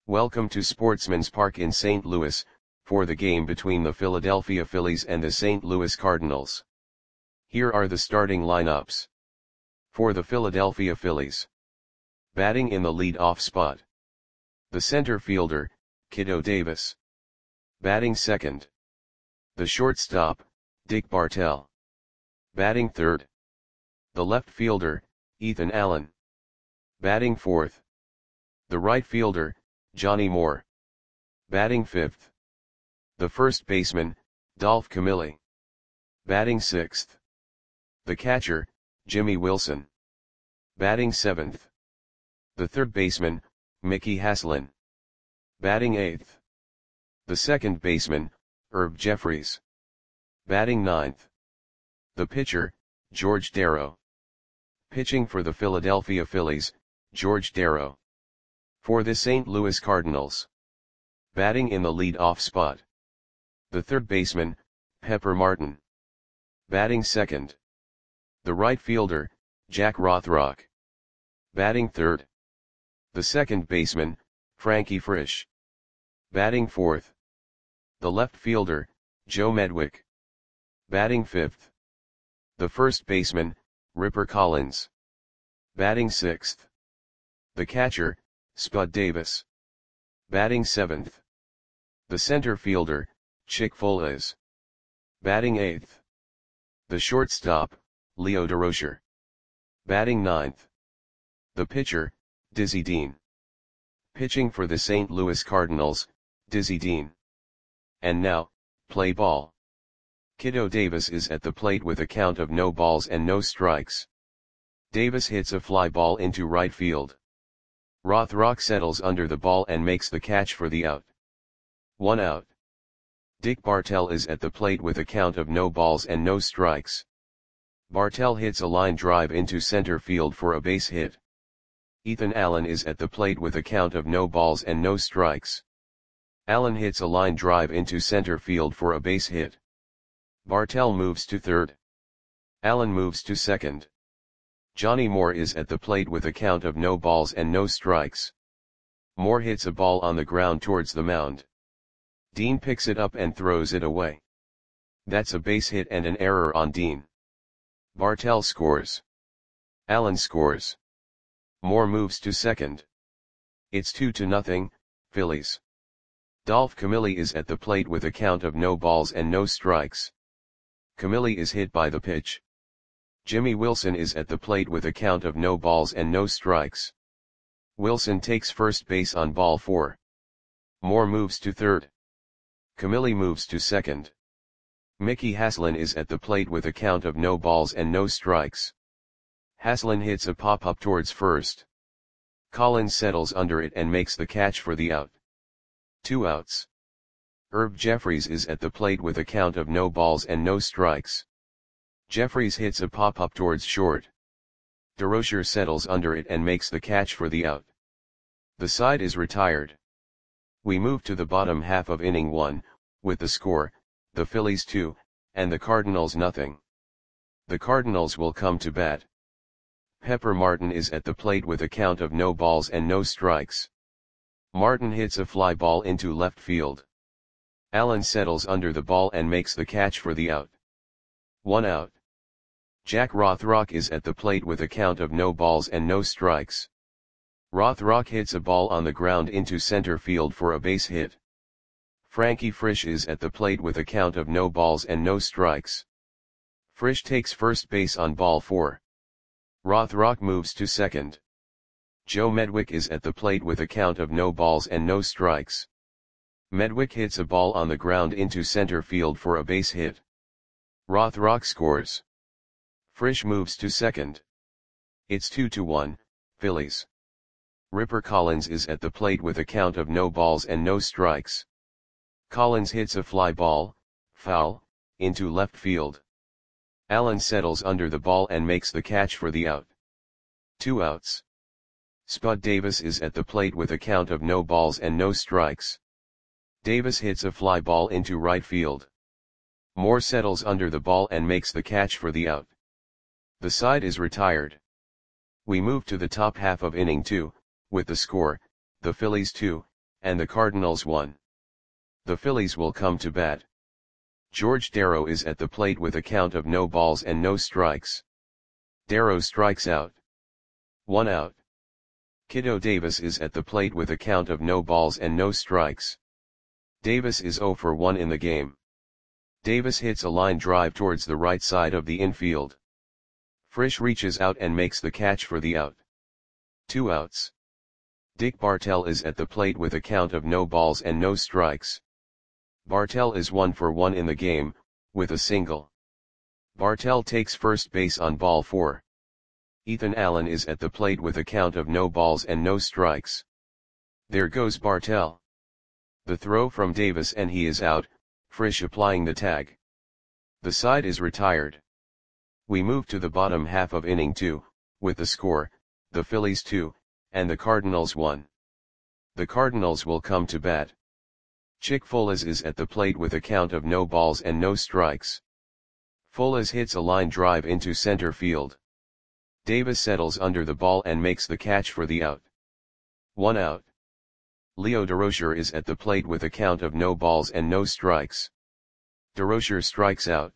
Welcome to Sportsman's Park in St. Louis, for the game between the Philadelphia Phillies and the St. Louis Cardinals. Here are the starting lineups. For the Philadelphia Phillies. Batting in the lead-off spot. The center fielder, Kiddo Davis. Batting second. The shortstop, Dick Bartell. Batting third. The left fielder, Ethan Allen. Batting fourth. The right fielder, Johnny Moore. Batting fifth. The first baseman, Dolph Camilli. Batting sixth. The catcher, Jimmy Wilson. Batting seventh. The third baseman, Mickey Haslin. Batting eighth. The second baseman, Herb Jeffries. Batting ninth. The pitcher, George Darrow. Pitching for the Philadelphia Phillies, George Darrow. For the St. Louis Cardinals. Batting in the lead-off spot. The third baseman, Pepper Martin. Batting second. The right fielder, Jack Rothrock. Batting third. The second baseman, Frankie Frisch. Batting fourth. The left fielder, Joe Medwick. Batting fifth. The first baseman, Ripper Collins. Batting sixth. The catcher, Spud Davis. Batting seventh. The center fielder, Chick Foles. Batting eighth. The shortstop, Leo Durocher. Batting ninth. The pitcher, Dizzy Dean. Pitching for the St. Louis Cardinals, Dizzy Dean. And now, play ball. Kiddo Davis is at the plate with a count of no balls and no strikes. Davis hits a fly ball into right field. Rothrock settles under the ball and makes the catch for the out. 1 out. Dick Bartell is at the plate with a count of no balls and no strikes. Bartell hits a line drive into center field for a base hit. Ethan Allen is at the plate with a count of no balls and no strikes. Allen hits a line drive into center field for a base hit. Bartell moves to third. Allen moves to second. Johnny Moore is at the plate with a count of no balls and no strikes. Moore hits a ball on the ground towards the mound. Dean picks it up and throws it away. That's a base hit and an error on Dean. Bartell scores. Allen scores. Moore moves to second. It's 2-0, Phillies. Dolph Camilli is at the plate with a count of no balls and no strikes. Camilli is hit by the pitch. Jimmy Wilson is at the plate with a count of no balls and no strikes. Wilson takes first base on ball 4. Moore moves to third. Camilli moves to second. Mickey Haslin is at the plate with a count of no balls and no strikes. Haslin hits a pop-up towards first. Collins settles under it and makes the catch for the out. 2 outs. Herb Jeffries is at the plate with a count of no balls and no strikes. Jeffries hits a pop-up towards short. Durocher settles under it and makes the catch for the out. The side is retired. We move to the bottom half of inning 1, with the score, the Phillies 2, and the Cardinals nothing. The Cardinals will come to bat. Pepper Martin is at the plate with a count of no balls and no strikes. Martin hits a fly ball into left field. Allen settles under the ball and makes the catch for the out. 1 out. Jack Rothrock is at the plate with a count of no balls and no strikes. Rothrock hits a ball on the ground into center field for a base hit. Frankie Frisch is at the plate with a count of no balls and no strikes. Frisch takes first base on ball 4. Rothrock moves to second. Joe Medwick is at the plate with a count of no balls and no strikes. Medwick hits a ball on the ground into center field for a base hit. Rothrock scores. Frisch moves to second. It's 2-1, Phillies. Ripper Collins is at the plate with a count of no balls and no strikes. Collins hits a fly ball, foul, into left field. Allen settles under the ball and makes the catch for the out. 2 outs. Spud Davis is at the plate with a count of no balls and no strikes. Davis hits a fly ball into right field. Moore settles under the ball and makes the catch for the out. The side is retired. We move to the top half of inning 2, with the score, the Phillies 2, and the Cardinals 1. The Phillies will come to bat. George Darrow is at the plate with a count of no balls and no strikes. Darrow strikes out. 1 out. Kiddo Davis is at the plate with a count of no balls and no strikes. Davis is 0 for 1 in the game. Davis hits a line drive towards the right side of the infield. Frisch reaches out and makes the catch for the out. 2 outs. Dick Bartell is at the plate with a count of no balls and no strikes. Bartell is 1 for 1 in the game, with a single. Bartell takes first base on ball 4. Ethan Allen is at the plate with a count of no balls and no strikes. There goes Bartell. The throw from Davis and he is out, Frisch applying the tag. The side is retired. We move to the bottom half of inning 2, with the score, the Phillies 2, and the Cardinals 1. The Cardinals will come to bat. Chick Folas is at the plate with a count of no balls and no strikes. Folas hits a line drive into center field. Davis settles under the ball and makes the catch for the out. 1 out. Leo Durocher is at the plate with a count of no balls and no strikes. Durocher strikes out.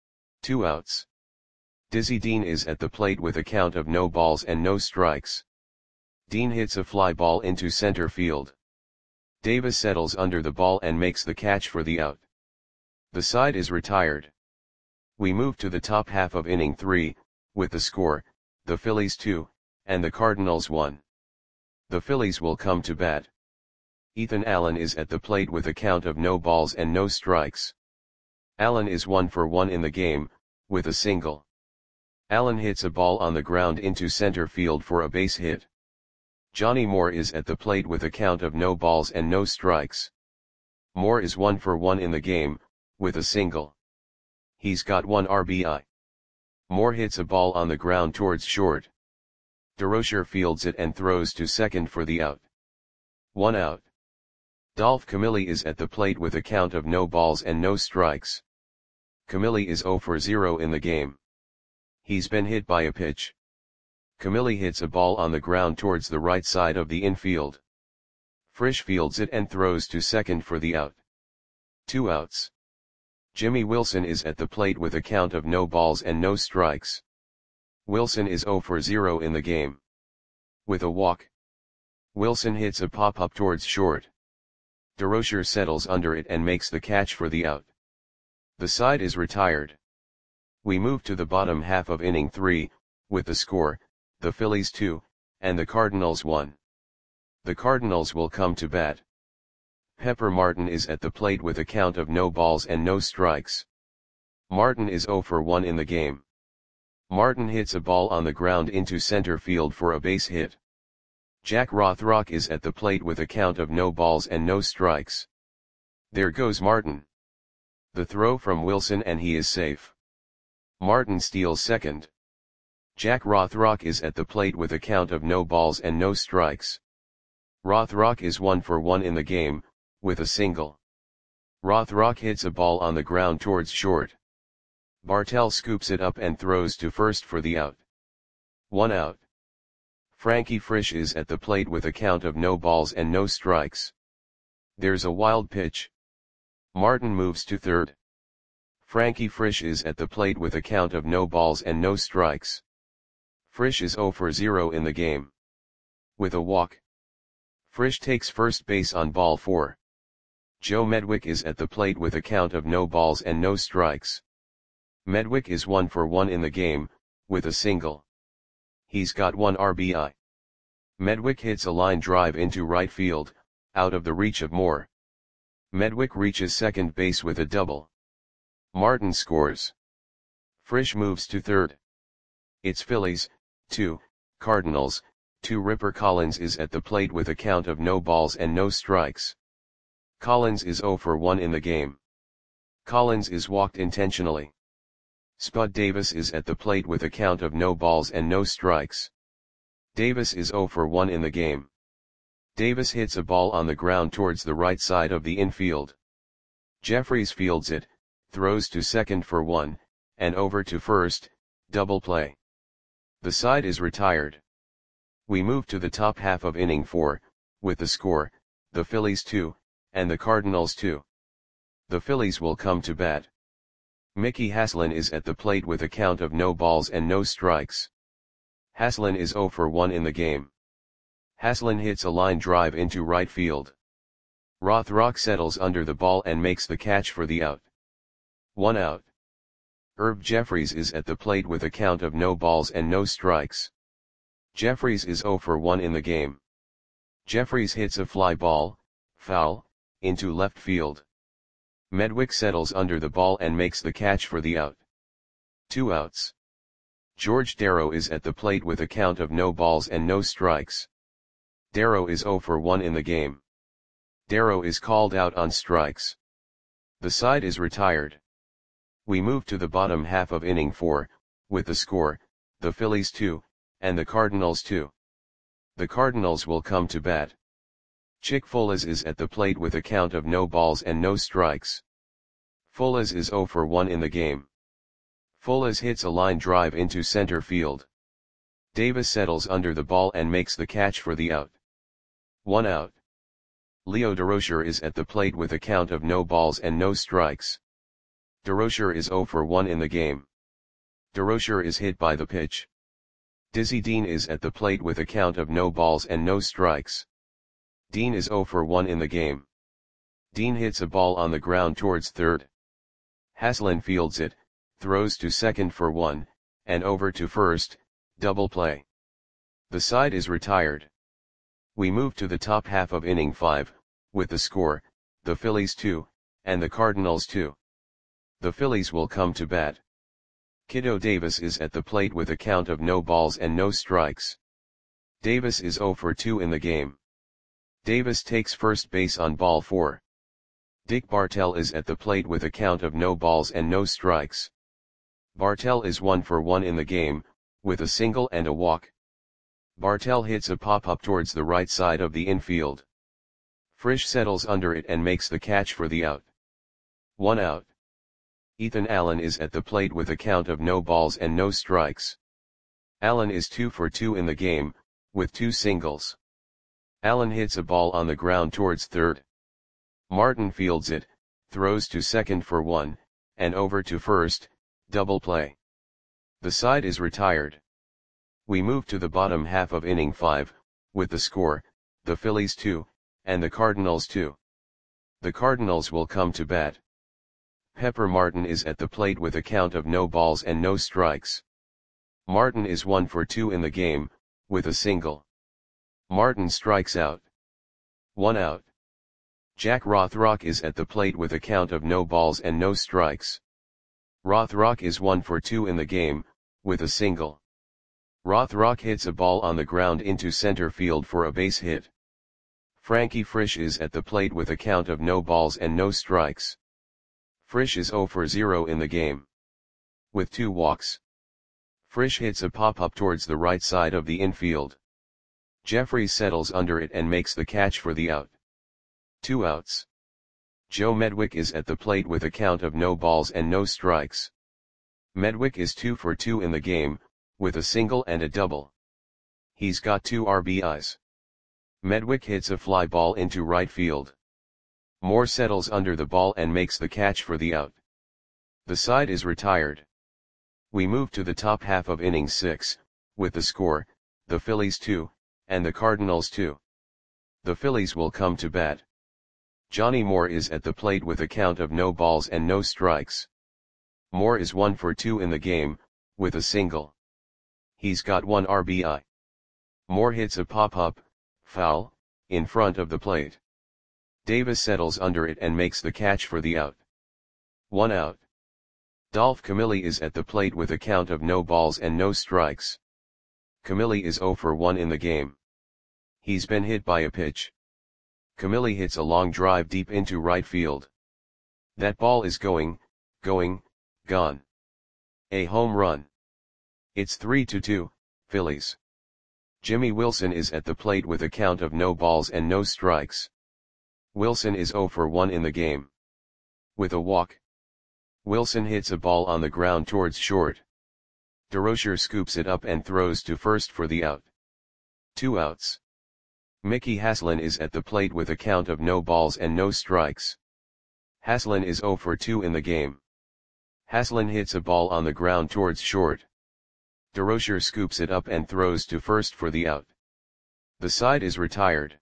2 outs. Dizzy Dean is at the plate with a count of no balls and no strikes. Dean hits a fly ball into center field. Davis settles under the ball and makes the catch for the out. The side is retired. We move to the top half of inning 3, with the score, the Phillies 2, and the Cardinals 1. The Phillies will come to bat. Ethan Allen is at the plate with a count of no balls and no strikes. Allen is 1 for 1 in the game, with a single. Allen hits a ball on the ground into center field for a base hit. Johnny Moore is at the plate with a count of no balls and no strikes. Moore is 1 for 1 in the game, with a single. He's got 1 RBI. Moore hits a ball on the ground towards short. Durocher fields it and throws to second for the out. 1 out. Dolph Camilli is at the plate with a count of no balls and no strikes. Camilli is 0 for 0 in the game. He's been hit by a pitch. Camilli hits a ball on the ground towards the right side of the infield. Frisch fields it and throws to second for the out. 2 outs. Jimmy Wilson is at the plate with a count of no balls and no strikes. Wilson is 0 for 0 in the game. With a walk. Wilson hits a pop-up towards short. Durocher settles under it and makes the catch for the out. The side is retired. We move to the bottom half of inning 3, with the score, the Phillies 2, and the Cardinals 1. The Cardinals will come to bat. Pepper Martin is at the plate with a count of no balls and no strikes. Martin is 0 for 1 in the game. Martin hits a ball on the ground into center field for a base hit. Jack Rothrock is at the plate with a count of no balls and no strikes. There goes Martin. The throw from Wilson and he is safe. Martin steals second. Jack Rothrock is at the plate with a count of no balls and no strikes. Rothrock is 1 for 1 in the game, with a single. Rothrock hits a ball on the ground towards short. Bartell scoops it up and throws to first for the out. 1 out. Frankie Frisch is at the plate with a count of no balls and no strikes. There's a wild pitch. Martin moves to third. Frankie Frisch is at the plate with a count of no balls and no strikes. Frisch is 0 for 0 in the game. With a walk. Frisch takes first base on ball 4. Joe Medwick is at the plate with a count of no balls and no strikes. Medwick is 1 for 1 in the game, with a single. He's got 1 RBI. Medwick hits a line drive into right field, out of the reach of Moore. Medwick reaches second base with a double. Martin scores. Frisch moves to third. It's Phillies, 2, Cardinals, 2. Ripper Collins is at the plate with a count of no balls and no strikes. Collins is 0 for 1 in the game. Collins is walked intentionally. Spud Davis is at the plate with a count of no balls and no strikes. Davis is 0 for 1 in the game. Davis hits a ball on the ground towards the right side of the infield. Jeffries fields it, throws to second for 1, and over to first, double play. The side is retired. We move to the top half of inning 4, with the score, the Phillies 2, and the Cardinals 2. The Phillies will come to bat. Mickey Haslin is at the plate with a count of no balls and no strikes. Haslin is 0 for 1 in the game. Haslin hits a line drive into right field. Rothrock settles under the ball and makes the catch for the out. 1 out. Herb Jeffries is at the plate with a count of no balls and no strikes. Jeffries is 0 for 1 in the game. Jeffries hits a fly ball, foul, into left field. Medwick settles under the ball and makes the catch for the out. 2 outs. George Darrow is at the plate with a count of no balls and no strikes. Darrow is 0 for 1 in the game. Darrow is called out on strikes. The side is retired. We move to the bottom half of inning 4, with the score, the Phillies 2, and the Cardinals 2. The Cardinals will come to bat. Chick Folas is at the plate with a count of no balls and no strikes. Folas is 0 for 1 in the game. Folas hits a line drive into center field. Davis settles under the ball and makes the catch for the out. 1 out. Leo Durocher is at the plate with a count of no balls and no strikes. Durocher is 0 for 1 in the game. Durocher is hit by the pitch. Dizzy Dean is at the plate with a count of no balls and no strikes. Dean is 0 for 1 in the game. Dean hits a ball on the ground towards third. Haslin fields it, throws to second for 1, and over to first, double play. The side is retired. We move to the top half of inning 5, with the score, the Phillies 2, and the Cardinals 2. The Phillies will come to bat. Kiddo Davis is at the plate with a count of no balls and no strikes. Davis is 0 for 2 in the game. Davis takes first base on ball 4. Dick Bartell is at the plate with a count of no balls and no strikes. Bartell is 1 for 1 in the game, with a single and a walk. Bartell hits a pop-up towards the right side of the infield. Frisch settles under it and makes the catch for the out. 1 out. Ethan Allen is at the plate with a count of no balls and no strikes. Allen is 2 for 2 in the game, with 2 singles. Allen hits a ball on the ground towards third. Martin fields it, throws to second for 1, and over to first, double play. The side is retired. We move to the bottom half of inning 5, with the score, the Phillies 2, and the Cardinals 2. The Cardinals will come to bat. Pepper Martin is at the plate with a count of no balls and no strikes. Martin is 1 for 2 in the game, with a single. Martin strikes out. 1 out. Jack Rothrock is at the plate with a count of no balls and no strikes. Rothrock is 1 for 2 in the game, with a single. Rothrock hits a ball on the ground into center field for a base hit. Frankie Frisch is at the plate with a count of no balls and no strikes. Frisch is 0 for 0 in the game, with 2 walks. Frisch hits a pop-up towards the right side of the infield. Jeffries settles under it and makes the catch for the out. 2 outs. Joe Medwick is at the plate with a count of no balls and no strikes. Medwick is 2 for 2 in the game, with a single and a double. He's got 2 RBIs. Medwick hits a fly ball into right field. Moore settles under the ball and makes the catch for the out. The side is retired. We move to the top half of inning 6, with the score, the Phillies 2, and the Cardinals 2. The Phillies will come to bat. Johnny Moore is at the plate with a count of no balls and no strikes. Moore is 1 for 2 in the game, with a single. He's got 1 RBI. Moore hits a pop-up, foul, in front of the plate. Davis settles under it and makes the catch for the out. 1 out. Dolph Camilli is at the plate with a count of no balls and no strikes. Camilli is 0 for 1 in the game. He's been hit by a pitch. Camilli hits a long drive deep into right field. That ball is gone. A home run. It's 3-2, Phillies. Jimmy Wilson is at the plate with a count of no balls and no strikes. Wilson is 0 for 1 in the game, with a walk. Wilson hits a ball on the ground towards short. Durocher scoops it up and throws to first for the out. 2 outs. Mickey Haslin is at the plate with a count of no balls and no strikes. Haslin is 0 for 2 in the game. Haslin hits a ball on the ground towards short. DeRocher scoops it up and throws to first for the out. The side is retired.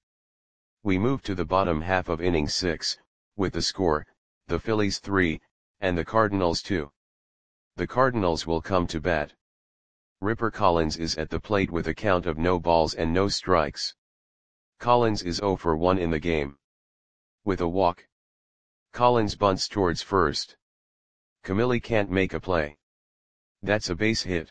We move to the bottom half of inning 6, with the score, the Phillies 3, and the Cardinals 2. The Cardinals will come to bat. Ripper Collins is at the plate with a count of no balls and no strikes. Collins is 0 for 1 in the game. With a walk. Collins bunts towards first. Camilli can't make a play. That's a base hit.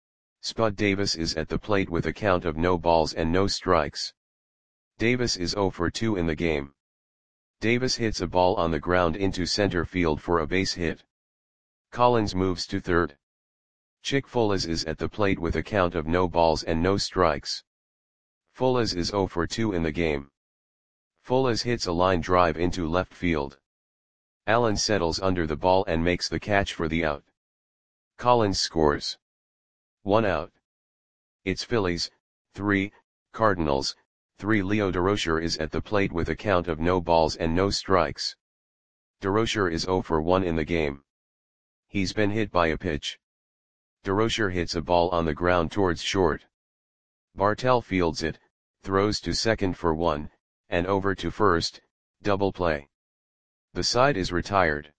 Spud Davis is at the plate with a count of no balls and no strikes. Davis is 0 for 2 in the game. Davis hits a ball on the ground into center field for a base hit. Collins moves to third. Chick Folas is at the plate with a count of no balls and no strikes. Folas is 0 for 2 in the game. Folas hits a line drive into left field. Allen settles under the ball and makes the catch for the out. Collins scores. 1 out. It's Phillies, 3, Cardinals, 3. Leo DeRocher is at the plate with a count of no balls and no strikes. DeRocher is 0 for 1 in the game. He's been hit by a pitch. DeRocher hits a ball on the ground towards short. Bartell fields it, throws to second for 1, and over to first, double play. The side is retired.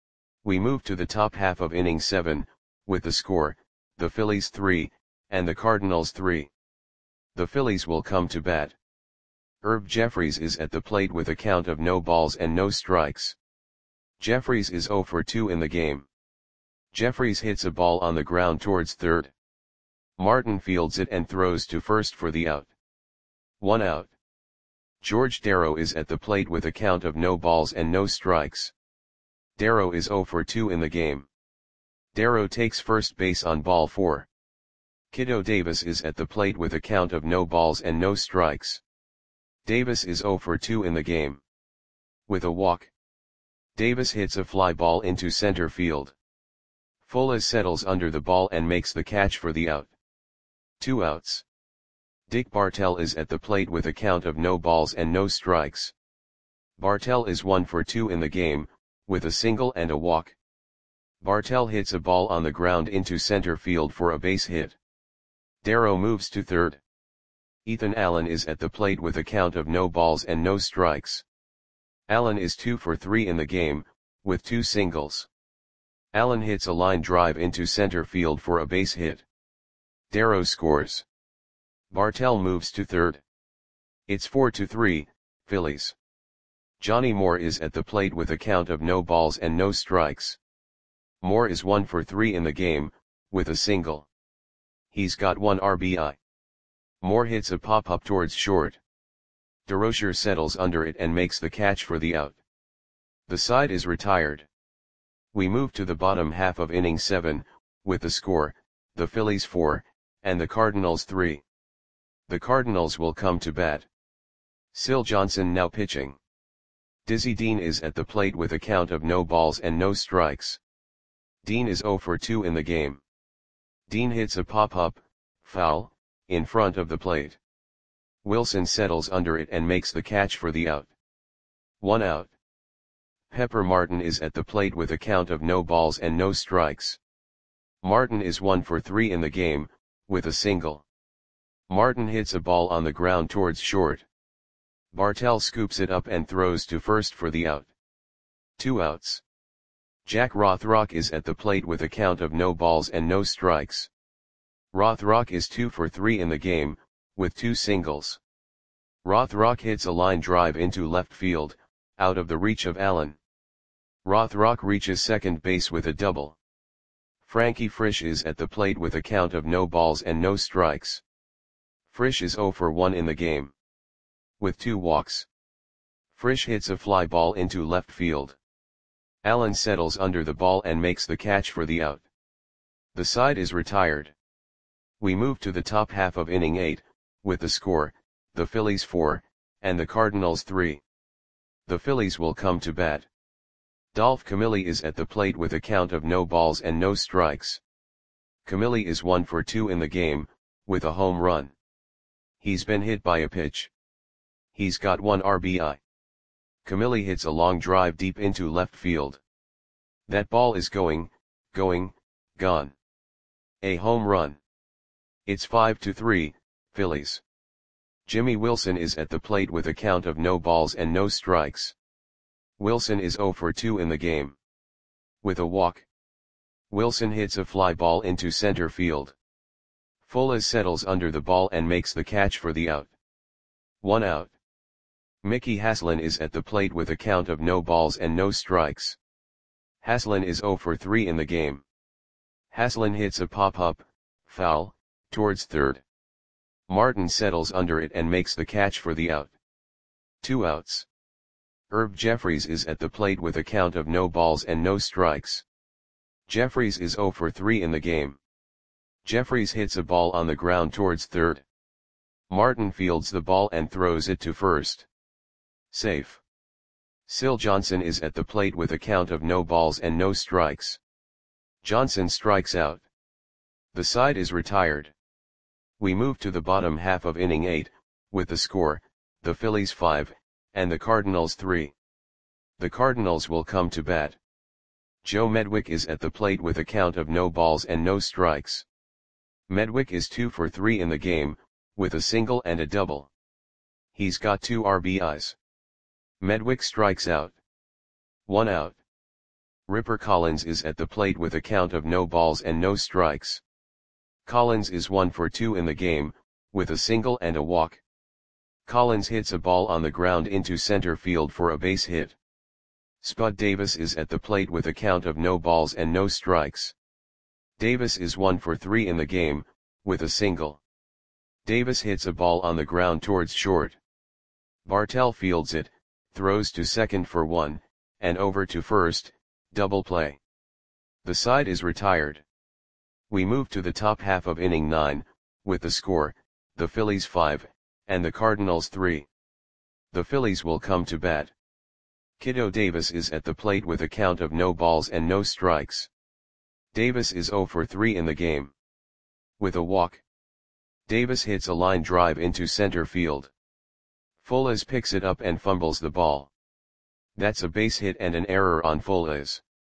We move to the top half of inning 7, with the score, the Phillies 3, and the Cardinals 3. The Phillies will come to bat. Herb Jeffries is at the plate with a count of no balls and no strikes. Jeffries is 0 for 2 in the game. Jeffries hits a ball on the ground towards third. Martin fields it and throws to first for the out. 1 out. George Darrow is at the plate with a count of no balls and no strikes. Darrow is 0 for 2 in the game. Darrow takes first base on ball 4. Kiddo Davis is at the plate with a count of no balls and no strikes. Davis is 0 for 2 in the game. With a walk. Davis hits a fly ball into center field. Folas settles under the ball and makes the catch for the out. 2 outs. Dick Bartell is at the plate with a count of no balls and no strikes. Bartell is 1 for 2 in the game, with a single and a walk. Bartell hits a ball on the ground into center field for a base hit. Darrow moves to third. Ethan Allen is at the plate with a count of no balls and no strikes. Allen is 2 for 3 in the game, with 2 singles. Allen hits a line drive into center field for a base hit. Darrow scores. Bartell moves to third. It's 4-3, Phillies. Johnny Moore is at the plate with a count of no balls and no strikes. Moore is 1 for 3 in the game, with a single. He's got 1 RBI. Moore hits a pop-up towards short. DeRocher settles under it and makes the catch for the out. The side is retired. We move to the bottom half of inning 7, with the score, the Phillies 4, and the Cardinals 3. The Cardinals will come to bat. Syl Johnson now pitching. Dizzy Dean is at the plate with a count of no balls and no strikes. Dean is 0 for 2 in the game. Dean hits a pop-up, foul, in front of the plate. Wilson settles under it and makes the catch for the out. 1 out. Pepper Martin is at the plate with a count of no balls and no strikes. Martin is 1 for 3 in the game, with a single. Martin hits a ball on the ground towards short. Bartell scoops it up and throws to first for the out. 2 outs. Jack Rothrock is at the plate with a count of no balls and no strikes. Rothrock is 2 for 3 in the game, with 2 singles. Rothrock hits a line drive into left field, out of the reach of Allen. Rothrock reaches second base with a double. Frankie Frisch is at the plate with a count of no balls and no strikes. Frisch is 0 for 1 in the game. With 2 walks. Frisch hits a fly ball into left field. Allen settles under the ball and makes the catch for the out. The side is retired. We move to the top half of inning 8, with the score, the Phillies 4, and the Cardinals 3. The Phillies will come to bat. Dolph Camilli is at the plate with a count of no balls and no strikes. Camilli is 1 for 2 in the game, with a home run. He's been hit by a pitch. He's got 1 RBI. Camilli hits a long drive deep into left field. That ball is going, gone. A home run. It's 5-3, Phillies. Jimmy Wilson is at the plate with a count of no balls and no strikes. Wilson is 0 for 2 in the game. With a walk, Wilson hits a fly ball into center field. Fuller settles under the ball and makes the catch for the out. 1 out. Mickey Haslin is at the plate with a count of no balls and no strikes. Haslin is 0 for 3 in the game. Haslin hits a pop-up, foul, towards third. Martin settles under it and makes the catch for the out. 2 outs. Herb Jeffries is at the plate with a count of no balls and no strikes. Jeffries is 0 for 3 in the game. Jeffries hits a ball on the ground towards third. Martin fields the ball and throws it to first. Safe. Syl Johnson is at the plate with a count of no balls and no strikes. Johnson strikes out. The side is retired. We move to the bottom half of inning 8, with the score, the Phillies 5, and the Cardinals 3. The Cardinals will come to bat. Joe Medwick is at the plate with a count of no balls and no strikes. Medwick is 2 for 3 in the game, with a single and a double. He's got 2 RBIs. Medwick strikes out. 1 out. Ripper Collins is at the plate with a count of no balls and no strikes. Collins is 1 for 2 in the game, with a single and a walk. Collins hits a ball on the ground into center field for a base hit. Spud Davis is at the plate with a count of no balls and no strikes. Davis is 1 for 3 in the game, with a single. Davis hits a ball on the ground towards short. Bartell fields it, throws to second for 1, and over to first, double play. The side is retired. We move to the top half of inning 9, with the score, the Phillies 5, and the Cardinals 3. The Phillies will come to bat. Kiddo Davis is at the plate with a count of no balls and no strikes. Davis is 0 for 3 in the game. With a walk, Davis hits a line drive into center field. Fuller picks it up and fumbles the ball. That's a base hit and an error on Fuller.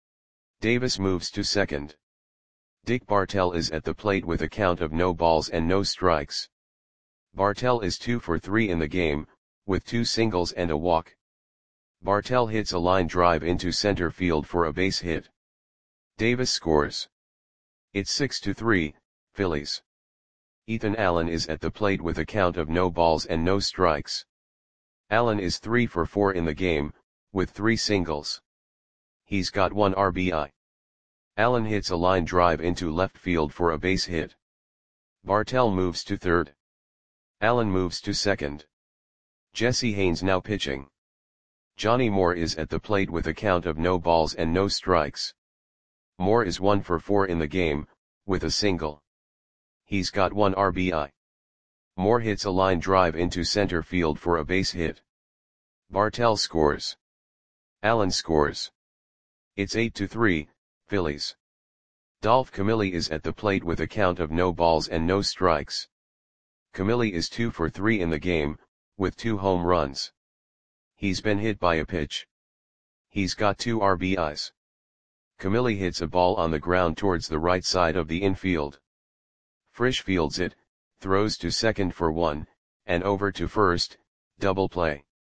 Davis moves to second. Dick Bartell is at the plate with a count of no balls and no strikes. Bartell is 2 for 3 in the game, with 2 singles and a walk. Bartell hits a line drive into center field for a base hit. Davis scores. It's 6-3, Phillies. Ethan Allen is at the plate with a count of no balls and no strikes. Allen is 3 for 4 in the game, with 3 singles. He's got 1 RBI. Allen hits a line drive into left field for a base hit. Bartell moves to third. Allen moves to second. Jesse Haynes now pitching. Johnny Moore is at the plate with a count of no balls and no strikes. Moore is 1 for 4 in the game, with a single. He's got 1 RBI. Moore hits a line drive into center field for a base hit. Bartell scores. Allen scores. It's 8-3, Phillies. Dolph Camilli is at the plate with a count of no balls and no strikes. Camilli is 2 for 3 in the game, with 2 home runs. He's been hit by a pitch. He's got 2 RBIs. Camilli hits a ball on the ground towards the right side of the infield. Frisch fields it, throws to second for 1, and over to first, double play.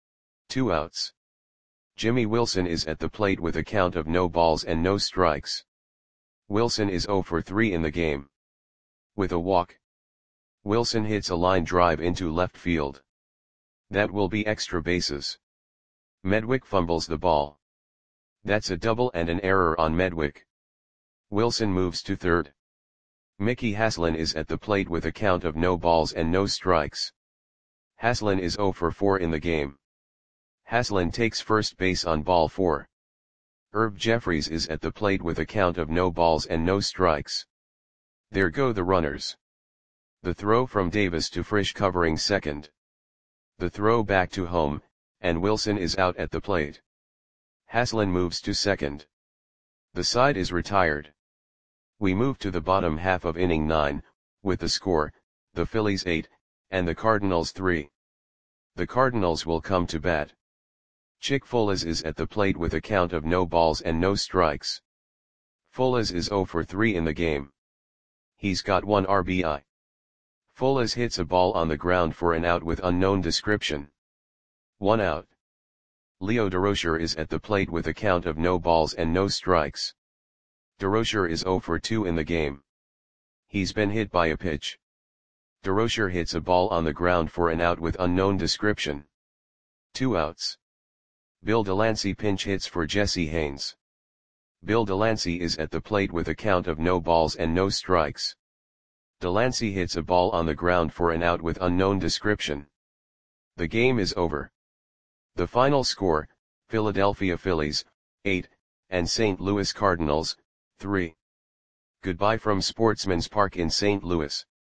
2 outs. Jimmy Wilson is at the plate with a count of no balls and no strikes. Wilson is 0 for 3 in the game. With a walk, Wilson hits a line drive into left field. That will be extra bases. Medwick fumbles the ball. That's a double and an error on Medwick. Wilson moves to third. Mickey Haslin is at the plate with a count of no balls and no strikes. Haslin is 0 for 4 in the game. Haslin takes first base on ball 4. Herb Jeffries is at the plate with a count of no balls and no strikes. There go the runners. The throw from Davis to Frisch covering second. The throw back to home, and Wilson is out at the plate. Haslin moves to second. The side is retired. We move to the bottom half of inning 9, with the score, the Phillies 8, and the Cardinals 3. The Cardinals will come to bat. Chick Folas is at the plate with a count of no balls and no strikes. Folas is 0 for 3 in the game. He's got 1 RBI. Folas hits a ball on the ground for an out with unknown description. 1 out. Leo Durocher is at the plate with a count of no balls and no strikes. Durocher is 0 for 2 in the game. He's been hit by a pitch. Durocher hits a ball on the ground for an out with unknown description. 2 outs. Bill Delancey pinch hits for Jesse Haynes. Bill Delancey is at the plate with a count of no balls and no strikes. Delancey hits a ball on the ground for an out with unknown description. The game is over. The final score, Philadelphia Phillies, 8, and St. Louis Cardinals, 3. Goodbye from Sportsman's Park in St. Louis.